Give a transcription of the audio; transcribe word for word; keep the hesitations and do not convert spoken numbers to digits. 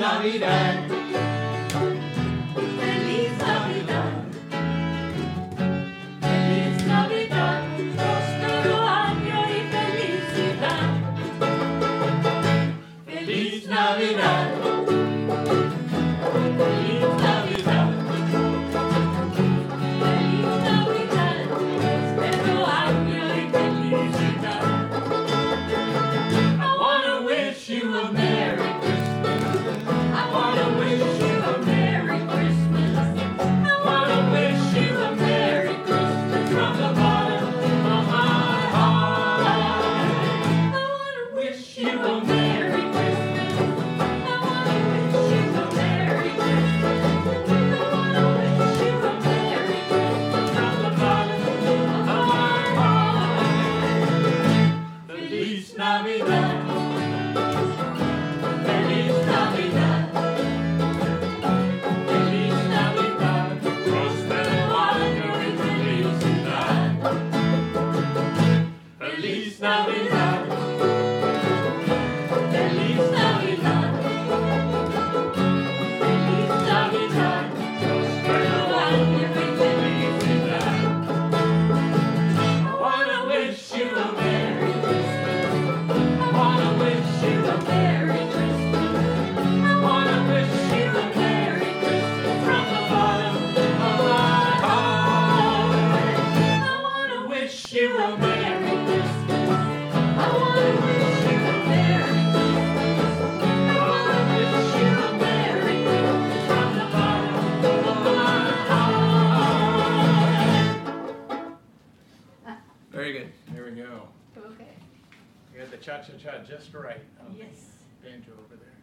Navidad. Feliz Navidad. Feliz Navidad. Próspero año y felicidad. Feliz Navidad. Feliz Navidad. Feliz Navidad. Próspero año y felicidad. I wanna wish you a Merry Christmas. I wanna wish you a Merry Christmas. I wanna wish you a Merry Christmas from the bottom of my heart. I wanna Wish you a Merry Christmas. I wanna wish you a Merry Christmas. I wanna wish you a Merry Christmas From the bottom of my heart. Feliz Navidad. Feliz Navidad. Feliz Navidad. Próspero año y felicidad. Feliz Navidad. Feliz Navidad. Feliz Navidad. Próspero año y felicidad. I wanna wish you a Merry Christmas. I wanna wish you a Merry Christmas. I wanna wish you a Merry Christmas from the bottom of my heart. I wanna wish you a Merry Christmas. I wanna wish you a Merry Christmas. I wanna wish you a Merry Christmas from the bottom of my heart. Very good. There we go. Okay. You had the cha-cha-cha just right on the Yes. banjo over there.